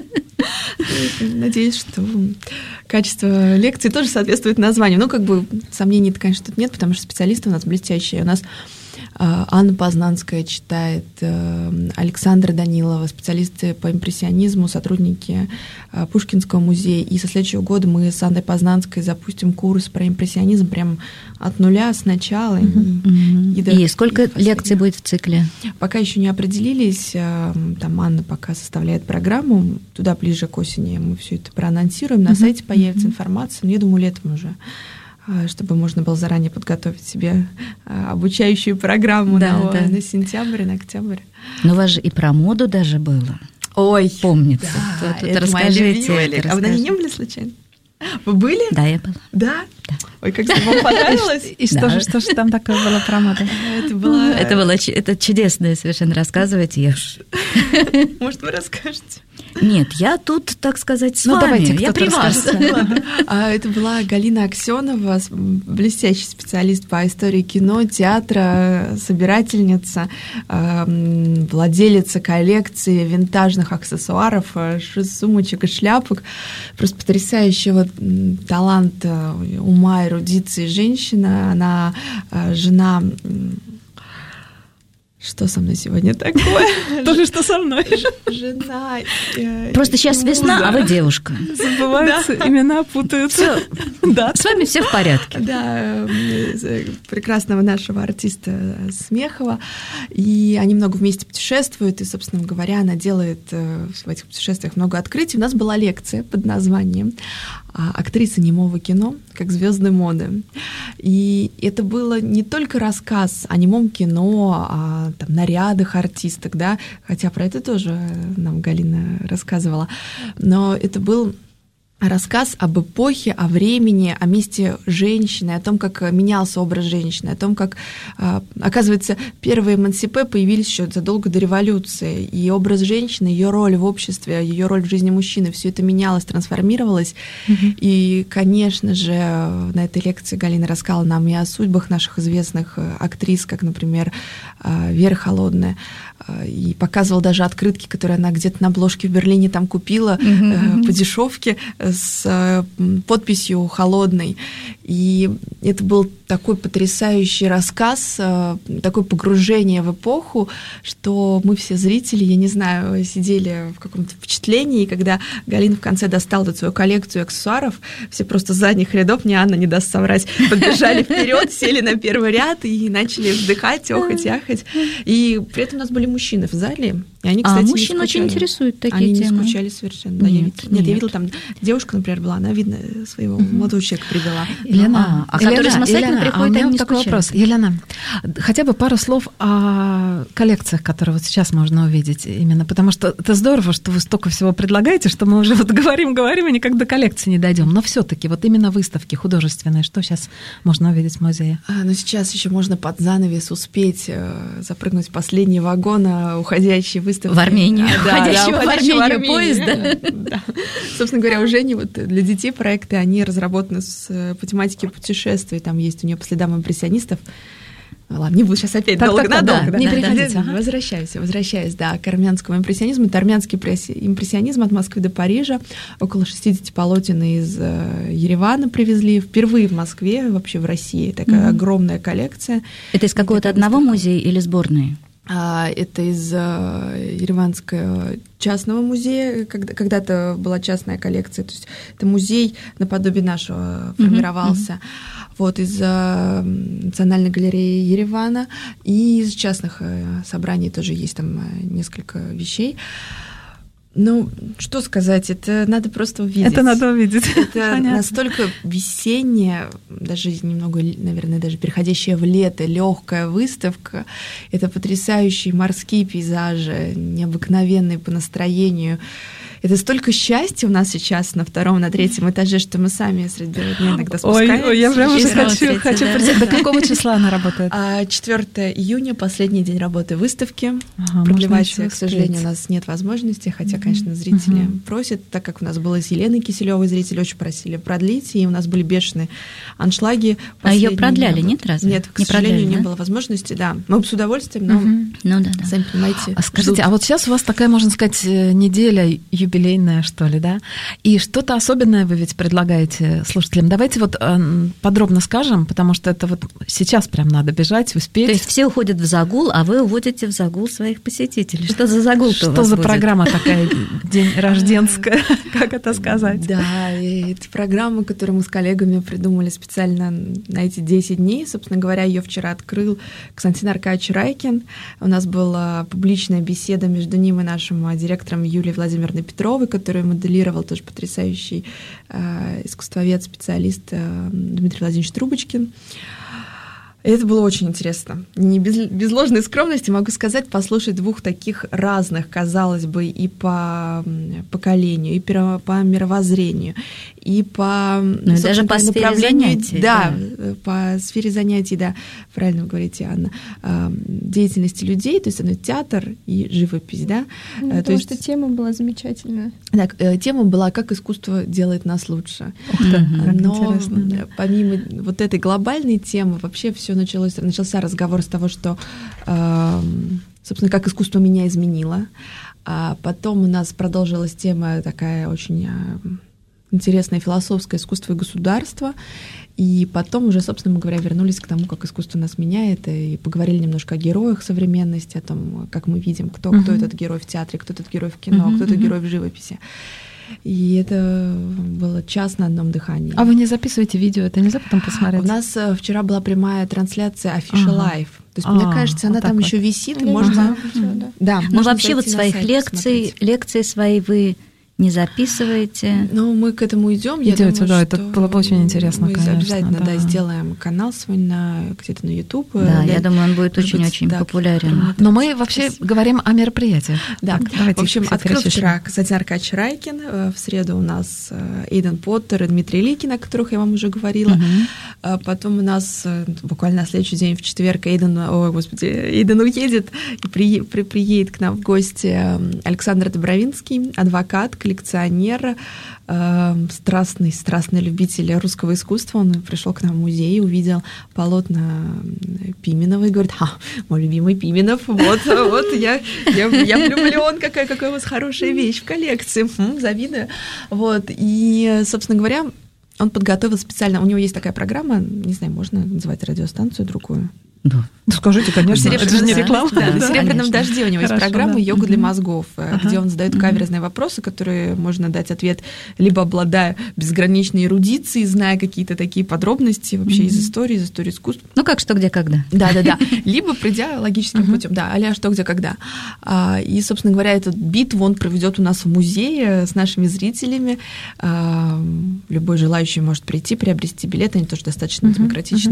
Надеюсь, что качество лекции тоже соответствует названию. Ну, как бы сомнений-то, конечно, тут нет, потому что специалисты у нас блестящие. У нас Анна Познанская читает, Александра Данилова, специалисты по импрессионизму, сотрудники Пушкинского музея. И со следующего года мы с Анной Познанской запустим курс про импрессионизм прям от нуля, с начала. Mm-hmm. И, и, и сколько и лекций будет в цикле? Пока еще не определились. Там Анна пока составляет программу. Туда ближе к осени мы все это проанонсируем. На mm-hmm. сайте появится mm-hmm. информация. Но я думаю, летом уже, чтобы можно было заранее подготовить себе обучающую программу да, на, да. на сентябрь, на октябрь. Но у вас же и про моду даже было. Ой, помнится. Да, тут, тут это расскажите, моя любимая лекция. А вы на ней не были случайно? Вы были? Да, я была. Да? Да. Ой, как вам понравилось? И что же, что же там такое было про моду? Это было... Это было это чудесное совершенно, рассказывайте. Я... Может, вы расскажете? Нет, я тут, так сказать, с ну, вами. Давайте, я при вас. А, это была Галина Аксенова, блестящий специалист по истории кино, театра, собирательница, владелица коллекции винтажных аксессуаров, сумочек и шляпок. Просто потрясающего таланта, ума, эрудиции женщина. Она жена... Что со мной сегодня такое? Тоже что со мной. Жена. Просто сейчас весна, а вы девушка. Забываются, имена путаются. Да. С вами все в порядке. Да, прекрасного нашего артиста Смехова. И они много вместе путешествуют. И, собственно говоря, она делает в этих путешествиях много открытий. У нас была лекция под названием «Актриса немого кино как звезды моды». И это было не только рассказ о немом кино, о там, нарядах артисток, да, хотя про это тоже нам Галина рассказывала, но это был рассказ об эпохе, о времени, о месте женщины, о том, как менялся образ женщины, о том, как, оказывается, первые эмансипе появились еще задолго до революции, и образ женщины, ее роль в обществе, ее роль в жизни мужчины, все это менялось, трансформировалось. Mm-hmm. И, конечно же, на этой лекции Галина рассказала нам и о судьбах наших известных актрис, как, например, Вера Холодная, и показывала даже открытки, которые она где-то на обложке в Берлине там купила mm-hmm. по дешевке с подписью «Холодной». И это был такой потрясающий рассказ, такое погружение в эпоху, что мы все зрители, я не знаю, сидели в каком-то впечатлении, и когда Галина в конце достала эту свою коллекцию аксессуаров, все просто с задних рядов, мне Анна не даст соврать, подбежали вперед, сели на первый ряд и начали вздыхать, охать, ахать. И при этом у нас были мужчины в зале, и И они, кстати, а мужчин очень интересуют такие они темы. Они не скучали совершенно. Да, нет, я, нет, нет, я видела, там девушка, например, была, она, видно, своего mm-hmm. молодого человека привела. Елена, а, а которые самостоятельно Елена, приходят, а у меня не такой скучают. вопрос. Елена, хотя бы пару слов о коллекциях, которые вот сейчас можно увидеть именно, потому что это здорово, что вы столько всего предлагаете, что мы уже вот говорим, говорим, и никак до коллекции не дойдем. Но все-таки вот именно выставки художественные, что сейчас можно увидеть в музее? А, ну, сейчас еще можно под занавес успеть э, запрыгнуть в последний вагон уходящей выставки. В Армению. А, да, уходящего да, в Армению, в Армению поезда. Да. Собственно говоря, у Жени вот для детей проекты, они разработаны с, по тематике путешествий. Там есть у нее по следам импрессионистов. Ладно, не буду сейчас опять так, долго так, надолго. да, Да, не да, переходите. да, Ага. Возвращаюсь, возвращаюсь, да, к армянскому импрессионизму. Это армянский импрессионизм от Москвы до Парижа. Около шестьдесят полотен из э, Еревана привезли. Впервые в Москве, вообще в России. Такая mm-hmm. огромная коллекция. Это из какого-то одного музея или сборной? Это из Ереванского частного музея, когда-то была частная коллекция, то есть это музей наподобие нашего формировался, mm-hmm. вот, из Национальной галереи Еревана, и из частных собраний тоже есть там несколько вещей. Ну, что сказать, это надо просто увидеть. Это надо увидеть. Это Понятно. Настолько весенняя, даже немного, наверное, даже переходящая в лето, легкая выставка. Это потрясающие морские пейзажи, необыкновенные по настроению. Это столько счастья у нас сейчас на втором, на третьем этаже, что мы сами среди бела дня иногда спускаемся. Ой, ой, я прямо уже хочу, хочу да. прийти. До какого числа она работает? четвёртого июня, последний день работы выставки. Ага, Продлевать, к сожалению, у нас нет возможности, хотя, конечно, зрители uh-huh. просят, так как у нас было с Еленой Киселевой, зрители очень просили продлить, и у нас были бешеные аншлаги. А ее продляли, нет, разве? Нет, к не сожалению, продляли, не да? было возможности, да. Мы бы с удовольствием, но, uh-huh. ну, да, да. сами понимаете, а скажите, ждут. А вот сейчас у вас такая, можно сказать, неделя юбилейная, что ли, да? И что-то особенное вы ведь предлагаете слушателям. Давайте вот подробно скажем, потому что это вот сейчас прям надо бежать, успеть. То есть все уходят в загул, а вы уводите в загул своих посетителей. Что за загул-то Что у вас за будет? программа такая, день рожденская, как это сказать? Да, и это программа, которую мы с коллегами придумали специально на эти десять дней. Собственно говоря, ее вчера открыл Константин Аркадьевич Райкин. У нас была публичная беседа между ним и нашим директором Юлией Владимировной Петровой, которую моделировал тоже потрясающий э, искусствовед, специалист э, Дмитрий Владимирович Трубочкин. И это было очень интересно. Не без, без ложной скромности могу сказать, послушать двух таких разных, казалось бы, и по поколению, и по мировоззрению, и по ну, и даже по сфере занятий. Да, да, по сфере занятий, да, правильно вы говорите, Анна, деятельности людей, то есть это театр и живопись, да. Ну, то потому есть, что тема была замечательная. Да, тема была «Как искусство делает нас лучше». Ух ты, как Но интересно. Помимо вот этой глобальной темы, вообще все началось, начался разговор с того, что, собственно, как искусство меня изменило. А потом у нас продолжилась тема такая очень интересное философское искусство и государство. И потом уже, собственно говоря, вернулись к тому, как искусство нас меняет, и поговорили немножко о героях современности, о том, как мы видим, кто, uh-huh. кто этот герой в театре, кто этот герой в кино, uh-huh, кто этот uh-huh. герой в живописи. И это было час на одном дыхании. А вы не записываете видео, это нельзя потом посмотреть? У нас вчера была прямая трансляция Official ага. Live. То есть, а, мне кажется, она вот там вот. еще висит, и можно... Видео, да. Да, ну, вообще вот своих лекций, лекции свои вы не записываете? Ну, мы к этому идем. Идете, я думаю, да, что это было бы очень интересно, мы конечно. обязательно, да. да, сделаем канал свой на, где-то на YouTube. Да, для, я думаю, он будет очень-очень да, популярен. Но мы вообще Спасибо. говорим о мероприятиях. Да, так, в общем, открыл вчера Константин Аркадьевич Райкин, в среду у нас Эйден Поттер и Дмитрий Ликин, о которых я вам уже говорила. Угу. Потом у нас буквально на следующий день, в четверг, Эйден, ой, господи, Эйден уедет и при, при, приедет к нам в гости Александр Добровинский, адвокат, коллекционер, страстный, страстный любитель русского искусства. Он пришел к нам в музей, увидел полотна Пименова и говорит: «А, мой любимый Пименов, вот, вот, я, я, я влюблен, какая, какая у вас хорошая вещь в коллекции, Фу, завидую». Вот, и, собственно говоря, он подготовил специально, у него есть такая программа, не знаю, можно называть радиостанцию другую? Да. Ну, скажите, конечно, это же не реклама. Да, на «Серебряном дожде» у него есть программа «Йога для мозгов», где он задает каверзные вопросы, которые можно дать ответ, либо обладая безграничной эрудицией, зная какие-то такие подробности вообще из истории, из истории искусства. Ну, как, что, где, когда. Да-да-да. Либо придя логическим путем. Да, а-ля «Что, где, когда». И, собственно говоря, эту битву он проведет у нас в музее с нашими зрителями. Любой желающий может прийти, приобрести билет. Они тоже достаточно демократично,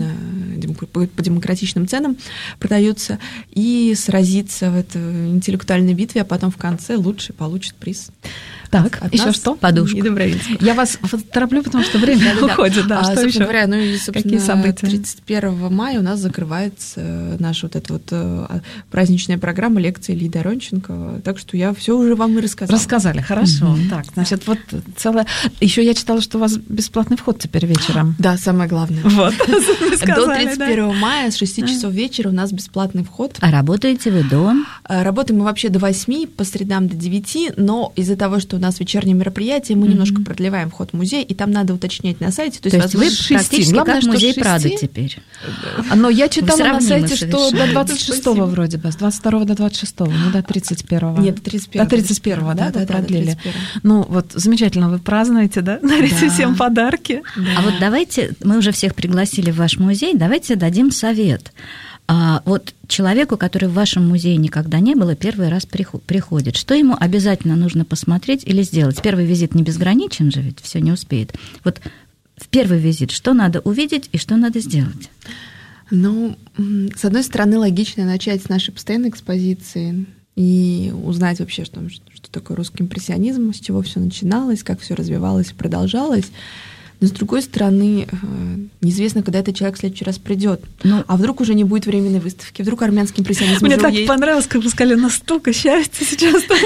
по демократичным ценам продаются, и сразиться в этой интеллектуальной битве, а потом в конце лучший получит приз. Так, от еще нас что? Подушку. И Добровинского. Я вас тороплю, потому что время уходит. Да, а, что еще? Говоря, ну и, какие события? тридцать первого мая у нас закрывается наша вот эта вот праздничная программа лекции Ильи Доронченко, так что я все уже вам и рассказала. Рассказали, хорошо. Mm-hmm. Так, значит, вот целое... Еще я читала, что у вас бесплатный вход теперь вечером. Да, самое главное. Вот. До тридцать первого мая с шести часов вечера у нас бесплатный вход. А работаете вы до? Работаем мы вообще до восьми, по средам до девяти, но из-за того, что у нас вечернее мероприятие, мы mm-hmm. немножко продлеваем вход в музей, и там надо уточнять на сайте. То, то есть вы практически Главное, как музей Прада теперь. Но я читала на сайте, что до двадцать шестого вроде бы, с двадцать второго до двадцать шестого, не до тридцать первого. Нет, до тридцать первого. До тридцать первого, да, да, да, продлили. Ну вот, замечательно, вы празднуете, да? Дарите всем подарки. А вот давайте, мы уже всех пригласили в ваш музей, давайте дадим совет. А вот человеку, который в вашем музее никогда не был, и первый раз приходит, что ему обязательно нужно посмотреть или сделать? Первый визит не безграничен же, ведь все не успеет. Вот в первый визит что надо увидеть и что надо сделать? Ну, с одной стороны, логично начать с нашей постоянной экспозиции и узнать вообще, что, что такое русский импрессионизм, с чего все начиналось, как все развивалось и продолжалось. Но, с другой стороны, неизвестно, когда этот человек в следующий раз придет. Ну, а вдруг уже не будет временной выставки? Вдруг армянский импрессионизм Мне уже так есть? понравилось, как вы сказали, настолько счастья сейчас там.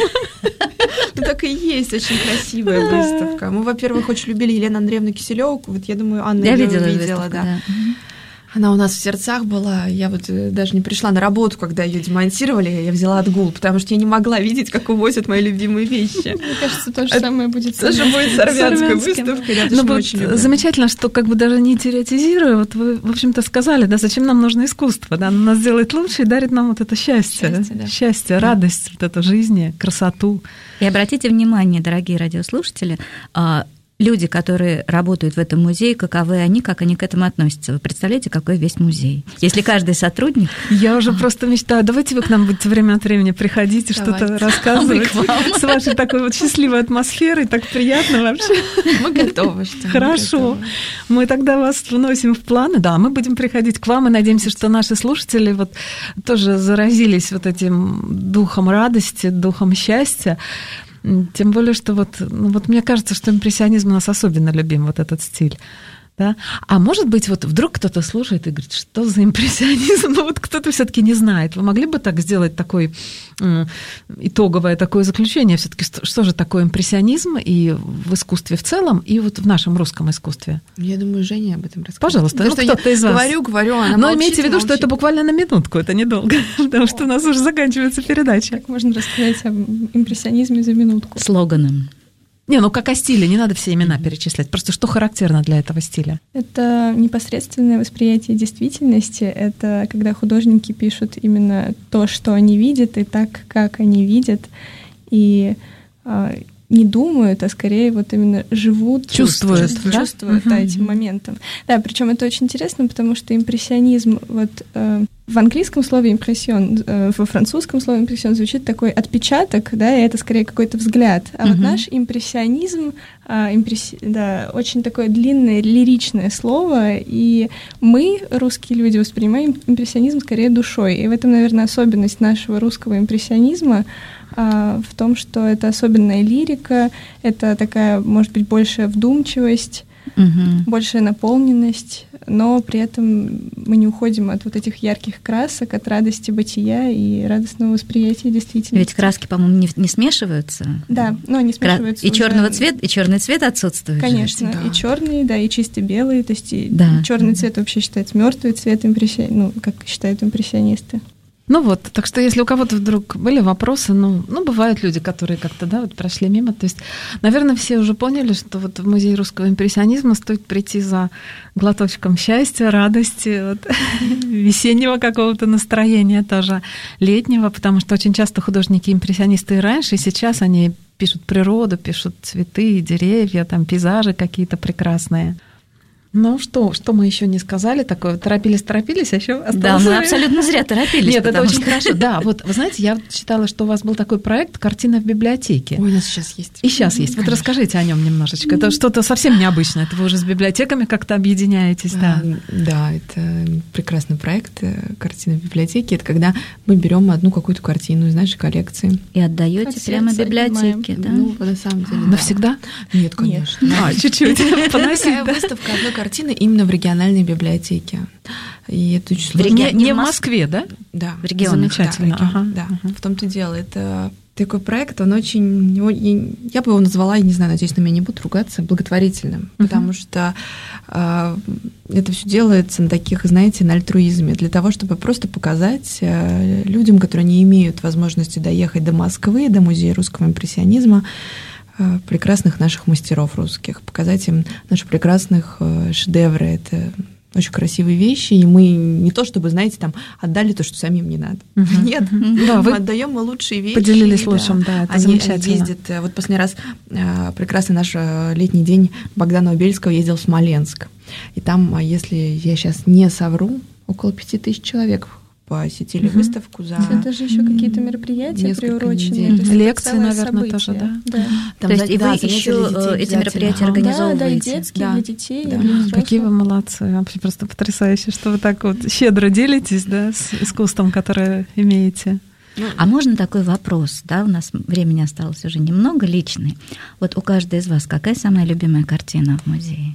Ну, так и есть, очень красивая выставка. Мы, во-первых, очень любили Елену Андреевну Киселёву. Вот я думаю, Анна я её видела, видела, да. Она у нас в сердцах была. Я вот даже не пришла на работу, когда ее демонтировали, я взяла отгул, потому что я не могла видеть, как увозят мои любимые вещи. Мне кажется, то же самое будет с Тоже будет с армянской выставкой. Ну, вот замечательно, что как бы даже не теоретизируя, вот вы, в общем-то, сказали, да, зачем нам нужно искусство, да, оно нас делает лучше и дарит нам вот это счастье, счастье, да. счастье радость, вот эту жизнь, красоту. И обратите внимание, дорогие радиослушатели, люди, которые работают в этом музее, каковы они, как они к этому относятся. Вы представляете, какой весь музей? Если каждый сотрудник... Я уже просто мечтаю, давайте вы к нам будете время от времени приходить и что-то рассказывать с вашей такой вот счастливой атмосферой, так приятно вообще. Мы готовы. Что Хорошо. Мы, готовы. мы тогда вас вносим в планы. Да, мы будем приходить к вам и надеемся, что наши слушатели вот тоже заразились вот этим духом радости, духом счастья. Тем более, что вот, ну, вот мне кажется, что импрессионизм у нас особенно любим, вот этот стиль. Да? А может быть, вот вдруг кто-то слушает и говорит, что за импрессионизм? Ну вот кто-то все-таки не знает. Вы могли бы так сделать такое э, итоговое такое заключение? Все-таки что, что же такое импрессионизм и в искусстве в целом, и вот в нашем русском искусстве? Я думаю, Женя об этом расскажет. Пожалуйста, ну, кто-то из вас. Говорю, говорю, она Но молчит, имейте в виду, молчит. что это буквально на минутку, это недолго, потому что у нас уже заканчивается передача. Как можно рассказать об импрессионизме за минутку? Слоганом. Не, ну как о стиле, не надо все имена перечислять. Просто что характерно для этого стиля? Это непосредственное восприятие действительности. Это когда художники пишут именно то, что они видят, и так, как они видят. И а, не думают, а скорее вот именно живут, чувствуют, чувствуют, да? чувствуют угу. да, этим моментом. Да, причем это очень интересно, потому что импрессионизм вот э, в английском слове импрессион, э, во французском слове импрессион звучит такой отпечаток, да, и это скорее какой-то взгляд. А угу. вот наш импрессионизм, э, импресси... да, очень такое длинное лиричное слово, и мы, русские люди, воспринимаем импрессионизм скорее душой. И в этом, наверное, особенность нашего русского импрессионизма, в том, что это особенная лирика, это такая, может быть, большая вдумчивость, угу. большая наполненность, но при этом мы не уходим от вот этих ярких красок, от радости бытия и радостного восприятия действительности. Ведь краски, по-моему, не, не смешиваются. Да, но они смешиваются. И черного цвета, и черный цвет отсутствует. Конечно, да. и черный, да, и чисто белый, то есть да. черный цвет вообще считается мертвый цвет импрессионистов, ну, как считают импрессионисты. Ну вот, так что если у кого-то вдруг были вопросы, ну, ну бывают люди, которые как-то, да, вот прошли мимо. То есть, наверное, все уже поняли, что вот в музей русского импрессионизма стоит прийти за глоточком счастья, радости, вот, весеннего какого-то настроения тоже, летнего, потому что очень часто художники-импрессионисты и раньше, и сейчас они пишут природу, пишут цветы, деревья, там пейзажи какие-то прекрасные. Ну что, что мы еще не сказали такое? Торопились, торопились, а еще осталось... Да, мы абсолютно зря торопились. Нет, это очень что... хорошо. Да, вот, вы знаете, я читала, что у вас был такой проект «Картина в библиотеке». Ой, у нас сейчас есть. И сейчас есть. Вот расскажите о нем немножечко. Это что-то совсем необычное. Это вы уже с библиотеками как-то объединяетесь, да? Да, это прекрасный проект «Картина в библиотеке». Это когда мы берем одну какую-то картину из нашей коллекции. И отдаете прямо в библиотеке, да? Ну, на самом деле, навсегда? Нет, конечно. А, чуть-чуть поносить, да? Выставка одной картины именно в региональной библиотеке. И это очень сложно. Не, не в Москве, да? Да. В регионах. Замечательно. Да, ага, да. Ага. В том-то и дело. Это такой проект, он очень... Я бы его назвала, я не знаю, надеюсь, на меня не будут ругаться, благотворительным. Uh-huh. Потому что э, это все делается на таких, знаете, на альтруизме, для того, чтобы просто показать э, людям, которые не имеют возможности доехать до Москвы, до Музея русского импрессионизма, прекрасных наших мастеров русских, показать им наши прекрасных шедевры. Это очень красивые вещи, и мы не то чтобы, знаете, там отдали то, что самим не надо. Uh-huh. Нет, uh-huh. Да, мы отдаем мы лучшие вещи. Поделились лучшим, да, это они, замечательно. Они ездят, вот последний раз прекрасный наш летний день Богдана Убельского ездил в Смоленск. И там, если я сейчас не совру, около пяти тысяч человек посетили угу. выставку за... Это же еще какие-то мероприятия приуроченные. Лекции, наверное, тоже, да. да. Там, то есть и вы еще эти мероприятия ага. организовываете? Да, да, и детские, да. для детей, да. и для взрослых. Какие вы молодцы, вообще просто потрясающе, что вы так вот щедро делитесь, да, с искусством, которое имеете. А можно такой вопрос, да, у нас времени осталось уже немного, личный. Вот у каждой из вас какая самая любимая картина в музее?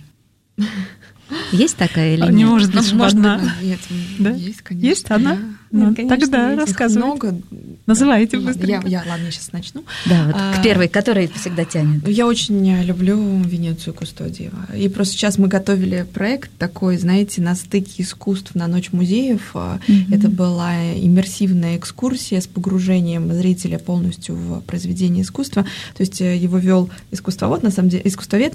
Есть такая или нет? Не может быть, ну, может одна. Быть, нет, да? Есть, конечно. Есть одна? Да. Ну, нет, конечно, тогда есть. рассказывайте. Много. Называйте да. быстро. Я, я, ладно, я сейчас начну. Да, вот а, к первой, которой всегда тянет. Я очень люблю Венецию Кустодиева. И просто сейчас мы готовили проект такой, знаете, на стыке искусств на Ночь музеев. Mm-hmm. Это была иммерсивная экскурсия с погружением зрителя полностью в произведение искусства. То есть его вел искусствовед, на самом деле, искусствовед,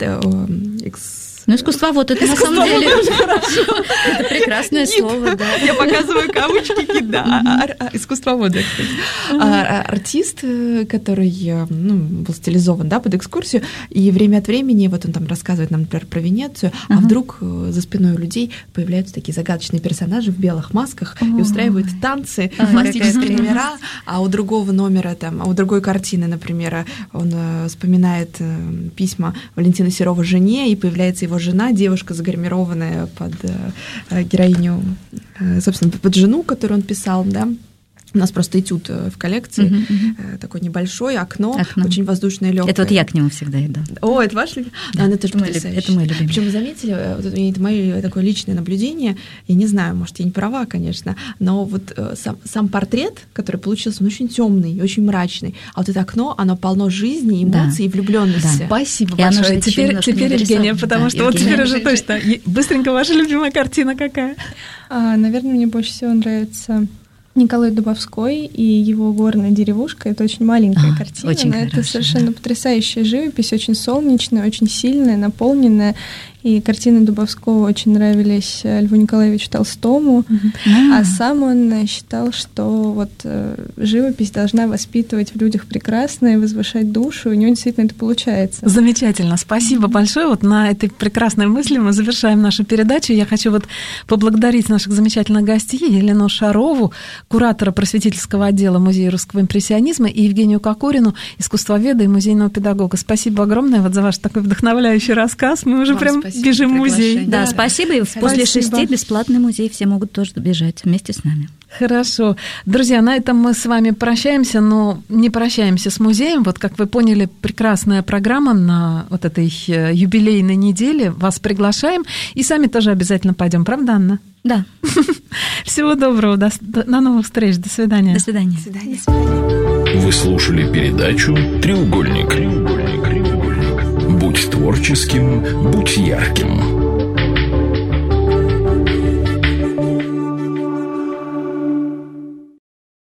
экс Ну, искусствовод, это на самом деле хорошо. Это прекрасное слово, да. Я показываю кавычки, да. Искусствовод, кстати. Артист, который был стилизован, да, под экскурсию, и время от времени, вот он там рассказывает нам, например, про Венецию, а вдруг за спиной у людей появляются такие загадочные персонажи в белых масках и устраивают танцы, пластические номера, а у другого номера, там, а у другой картины, например, он вспоминает письма Валентина Серова жене, и появляется его жена, девушка загримированная под э, героиню, э, собственно, под жену, которую он писал, да. У нас просто этюд в коллекции, uh-huh, uh-huh. такое небольшое окно, окно, очень воздушное, легкое. Это вот я к нему всегда иду. О, это ваш любимый? Да, это тоже потрясающе. Это мой любимый. Причем вы заметили, это мое такое личное наблюдение, я не знаю, может, я не права, конечно, но вот сам, сам портрет, который получился, он очень темный, очень мрачный, а вот это окно, оно полно жизни, эмоций, да. и влюбленности. Да. Спасибо и большое. Теперь, теперь Евгения, потому да, что Евгения. Вот теперь уже точно. Быстренько, ваша любимая картина какая? А, наверное, мне больше всего нравится Николай Дубовской и его «Горная деревушка». Это очень маленькая а, картина, очень но хорошая, это совершенно да. потрясающая живопись, очень солнечная, очень сильная, наполненная. И картины Дубовского очень нравились Льву Николаевичу Толстому, mm-hmm. а сам он считал, что вот живопись должна воспитывать в людях прекрасное, возвышать душу, и у него действительно это получается. Замечательно, спасибо mm-hmm. большое. Вот на этой прекрасной мысли мы завершаем нашу передачу. Я хочу вот поблагодарить наших замечательных гостей, Елену Шарову, куратора просветительского отдела Музея русского импрессионизма, и Евгению Кокорину, искусствоведа и музейного педагога. Спасибо огромное вот за ваш такой вдохновляющий рассказ. Мы уже Вам прям бежим в музей. Да, да, спасибо. И спасибо. После шести бесплатный музей, все могут тоже бежать вместе с нами. Хорошо. Друзья, на этом мы с вами прощаемся, но не прощаемся с музеем. Вот, как вы поняли, прекрасная программа на вот этой юбилейной неделе. Вас приглашаем. И сами тоже обязательно пойдем. Правда, Анна? Да. Всего доброго. До, до новых встреч. До свидания. До свидания. До свидания. Вы слушали передачу «Треугольник». Будь творческим, будь ярким.